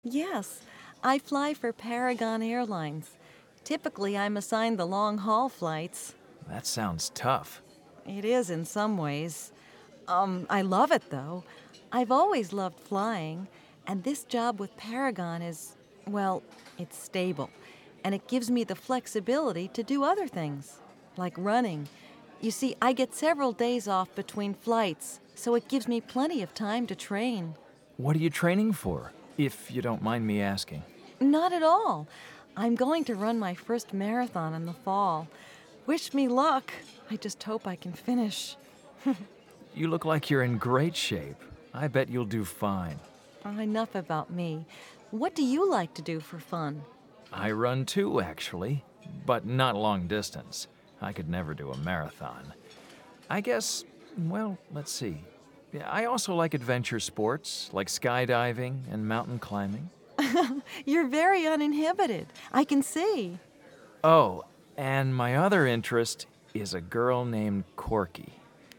Yes, I fly for Paragon Airlines. Typically, I'm assigned the long haul flights. That sounds tough. It is in some ways. I love it though. I've always loved flying, and this job with Paragon is, well, it's stable, and it gives me the flexibility to do other things, like running. You see, I get several days off between flights, so it gives me plenty of time to train. What are you training for, if you don't mind me asking? Not at all. I'm going to run my first marathon in the fall. Wish me luck. I just hope I can finish. You look like you're in great shape. I bet you'll do fine. Enough about me. What do you like to do for fun? I run too, actually, but not long distance. I could never do a marathon. I guess, well, let's see. Yeah, I also like adventure sports, like skydiving and mountain climbing. You're very uninhibited. I can see. Oh, and my other interest is a girl named Corky.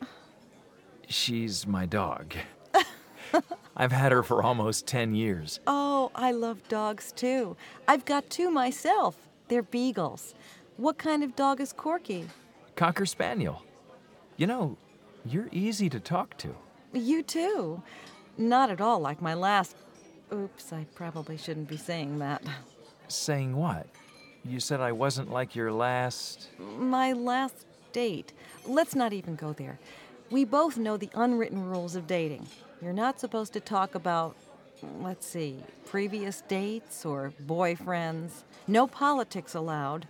She's my dog. I've had her for almost 10 years. Oh, I love dogs too. I've got two myself. They're beagles. What kind of dog is Corky? Cocker Spaniel. You know, you're easy to talk to. You too. Not at all like my last. Oops, I probably shouldn't be saying that. Saying what? You said I wasn't like your last. My last date. Let's not even go there. We both know the unwritten rules of dating. You're not supposed to talk about, let's see, previous dates or boyfriends. No politics allowed.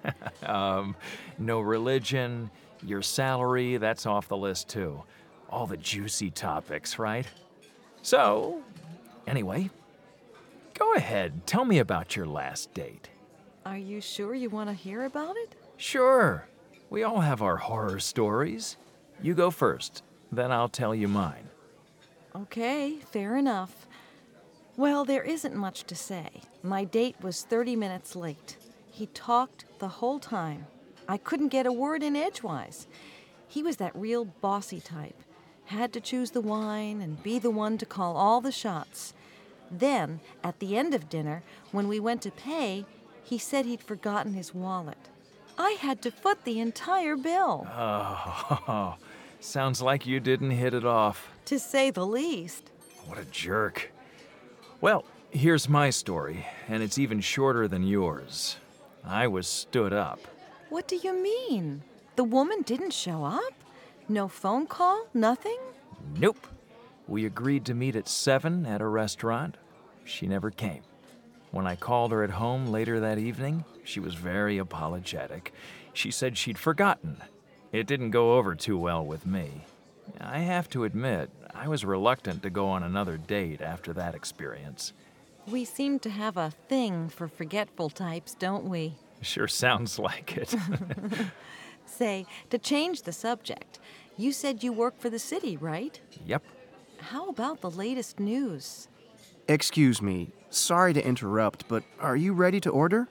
No religion, your salary, that's off the list too. All the juicy topics, right? So, anyway, go ahead, tell me about your last date. Are you sure you want to hear about it? Sure, we all have our horror stories. You go first, then I'll tell you mine. Okay, fair enough. Well, there isn't much to say. My date was 30 minutes late. He talked the whole time. I couldn't get a word in edgewise. He was that real bossy type. Had to choose the wine and be the one to call all the shots. Then, at the end of dinner, when we went to pay, he said he'd forgotten his wallet. I had to foot the entire bill. Oh, sounds like you didn't hit it off. To say the least. What a jerk. Well, here's my story, and it's even shorter than yours. I was stood up. What do you mean? The woman didn't show up? No phone call? Nothing? Nope. We agreed to meet at 7 at a restaurant. She never came. When I called her at home later that evening, she was very apologetic. She said she'd forgotten. It didn't go over too well with me. I have to admit, I was reluctant to go on another date after that experience. We seem to have a thing for forgetful types, don't we? Sure sounds like it. Say, to change the subject, you said you work for the city, right? Yep. How about the latest news? Excuse me, sorry to interrupt, but are you ready to order?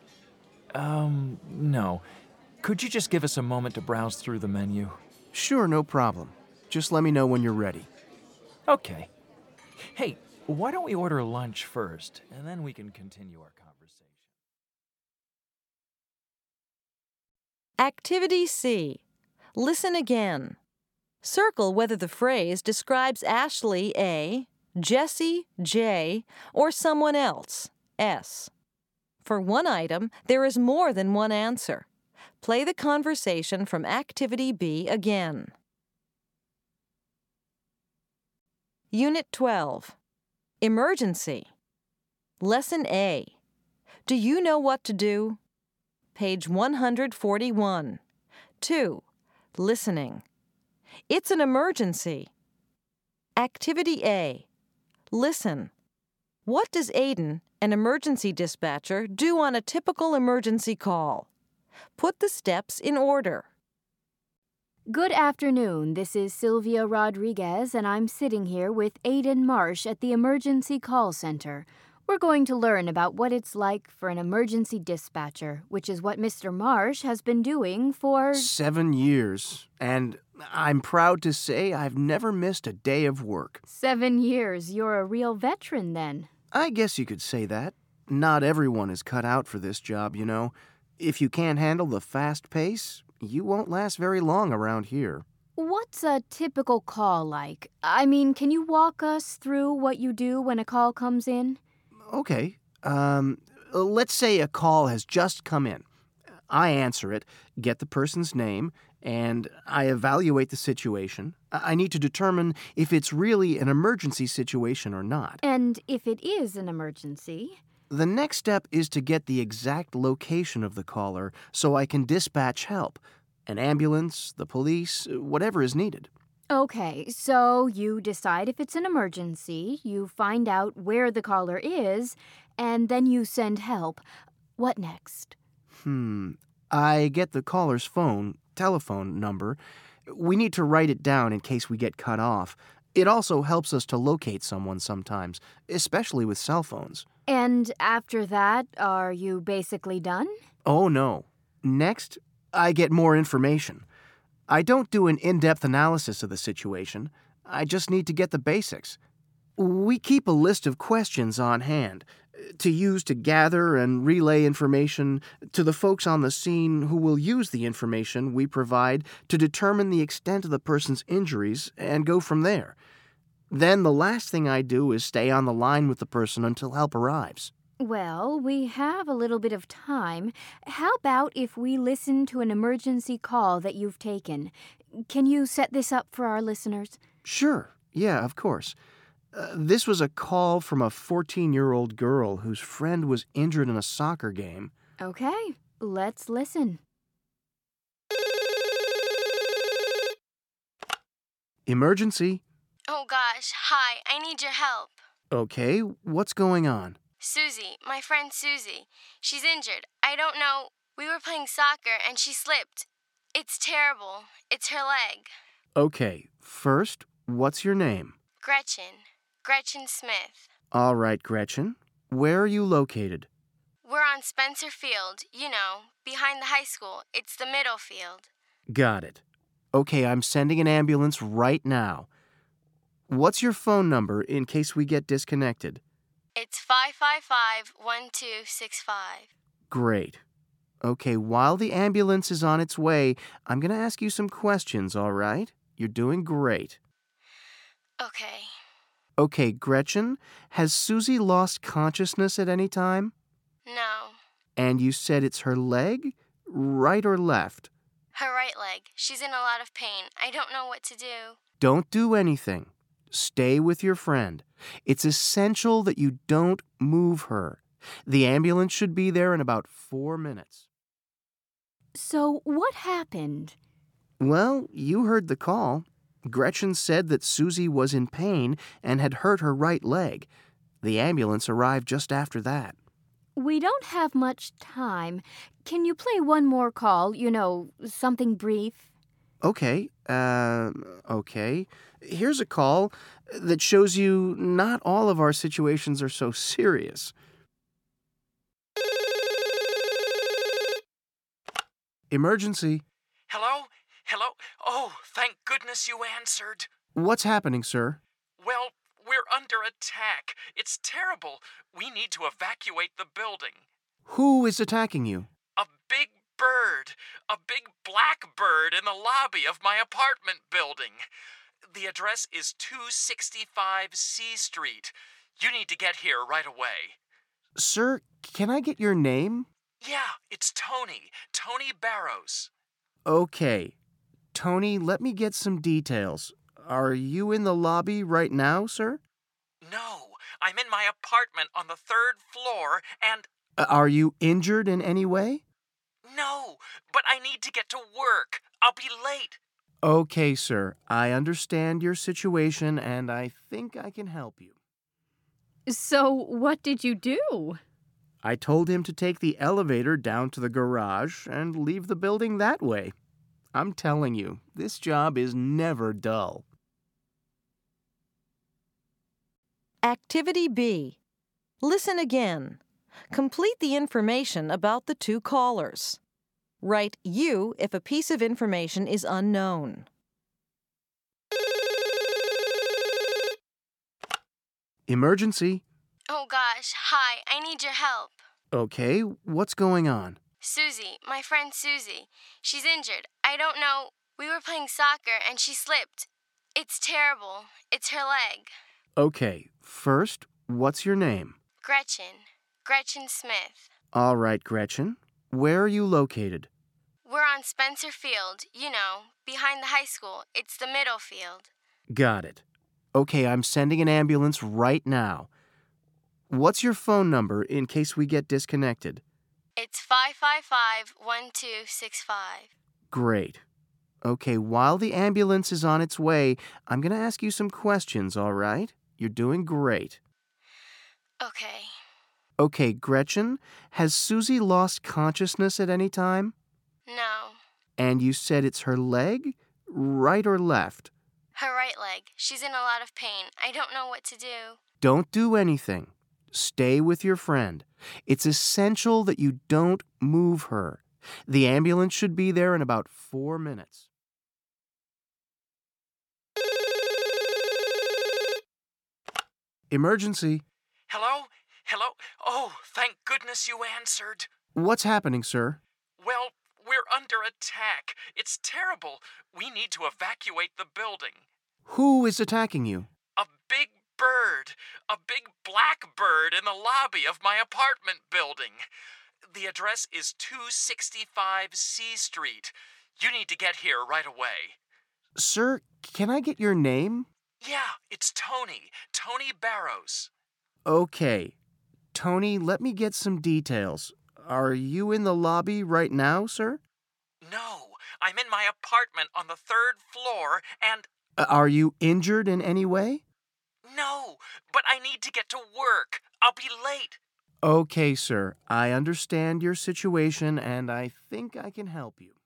No. Could you just give us a moment to browse through the menu? Sure, no problem. Just let me know when you're ready. Okay. Hey, why don't we order lunch first, and then we can continue our conversation? Activity C. Listen again. Circle whether the phrase describes Ashley A., Jesse J., or someone else S. For one item, there is more than one answer. Play the conversation from Activity B again. Unit 12. Emergency. Lesson A. Do you know what to do? Page 141. 2. Listening. It's an emergency. Activity A. Listen. What does Aiden, an emergency dispatcher, do on a typical emergency call? Put the steps in order. Good afternoon. This is Sylvia Rodriguez, and I'm sitting here with Aiden Marsh at the Emergency Call Center. We're going to learn about what it's like for an emergency dispatcher, which is what Mr. Marsh has been doing for 7 years, and I'm proud to say I've never missed a day of work. 7 years. You're a real veteran then. I guess you could say that. Not everyone is cut out for this job, you know. If you can't handle the fast pace, you won't last very long around here. What's a typical call like? I mean, can you walk us through what you do when a call comes in? Okay. Let's say a call has just come in. I answer it, get the person's name, and I evaluate the situation. I need to determine if it's really an emergency situation or not. And if it is an emergency? The next step is to get the exact location of the caller so I can dispatch help. An ambulance, the police, whatever is needed. Okay, so you decide if it's an emergency, you find out where the caller is, and then you send help. What next? I get the caller's telephone number. We need to write it down in case we get cut off. It also helps us to locate someone sometimes, especially with cell phones. And after that, are you basically done? Oh, no. Next, I get more information. I don't do an in-depth analysis of the situation. I just need to get the basics. We keep a list of questions on hand to use to gather and relay information to the folks on the scene who will use the information we provide to determine the extent of the person's injuries and go from there. Then the last thing I do is stay on the line with the person until help arrives. Well, we have a little bit of time. How about if we listen to an emergency call that you've taken? Can you set this up for our listeners? Sure. Yeah, of course. This was a call from a 14-year-old girl whose friend was injured in a soccer game. Okay, let's listen. Emergency. Oh gosh, hi, I need your help. Okay, what's going on? Susie, my friend Susie. She's injured. I don't know. We were playing soccer and she slipped. It's terrible. It's her leg. Okay, first, what's your name? Gretchen. Gretchen Smith. All right, Gretchen. Where are you located? We're on Spencer Field, you know, behind the high school. It's the middle field. Got it. Okay, I'm sending an ambulance right now. What's your phone number in case we get disconnected? It's 555-1265. Great. Okay, while the ambulance is on its way, I'm going to ask you some questions, all right? You're doing great. Okay. Okay, Gretchen, has Susie lost consciousness at any time? No. And you said it's her leg? Right or left? Her right leg. She's in a lot of pain. I don't know what to do. Don't do anything. Stay with your friend. It's essential that you don't move her. The ambulance should be there in about 4 minutes. So, what happened? Well, you heard the call. Gretchen said that Susie was in pain and had hurt her right leg. The ambulance arrived just after that. We don't have much time. Can you play one more call? You know, something brief? Okay. Here's a call that shows you not all of our situations are so serious. Emergency. Hello? Hello? Oh, thank goodness you answered. What's happening, sir? Well, we're under attack. It's terrible. We need to evacuate the building. Who is attacking you? A big bird. A big black bird in the lobby of my apartment building. The address is 265 C Street. You need to get here right away. Sir, can I get your name? Yeah, it's Tony. Tony Barrows. Okay. Tony, let me get some details. Are you in the lobby right now, sir? No, I'm in my apartment on the 3rd floor and... Are you injured in any way? No, but I need to get to work. I'll be late. Okay, sir. I understand your situation, and I think I can help you. So, what did you do? I told him to take the elevator down to the garage and leave the building that way. I'm telling you, this job is never dull. Activity B. Listen again. Complete the information about the two callers. Write U if a piece of information is unknown. Emergency. Oh gosh, hi, I need your help. Okay, what's going on? Susie, my friend Susie. She's injured. I don't know. We were playing soccer and she slipped. It's terrible. It's her leg. Okay, first, what's your name? Gretchen. Gretchen Smith. All right, Gretchen. Where are you located? We're on Spencer Field, behind the high school. It's the middle field. Got it. Okay, I'm sending an ambulance right now. What's your phone number in case we get disconnected? It's 555-1265. Great. Okay, while the ambulance is on its way, I'm going to ask you some questions, all right? You're doing great. Okay. Okay, Gretchen, has Susie lost consciousness at any time? No. And you said it's her leg? Right or left? Her right leg. She's in a lot of pain. I don't know what to do. Don't do anything. Stay with your friend. It's essential that you don't move her. The ambulance should be there in about 4 minutes. Emergency. Hello? Hello? Oh, thank goodness you answered. What's happening, sir? Well, we're under attack. It's terrible. We need to evacuate the building. Who is attacking you? A big bird. A big black bird in the lobby of my apartment building. The address is 265 C Street. You need to get here right away. Sir, can I get your name? Yeah, it's Tony. Tony Barrows. Okay. Tony, let me get some details. Are you in the lobby right now, sir? No, I'm in my apartment on the 3rd floor and... Are you injured in any way? No, but I need to get to work. I'll be late. Okay, sir. I understand your situation and I think I can help you.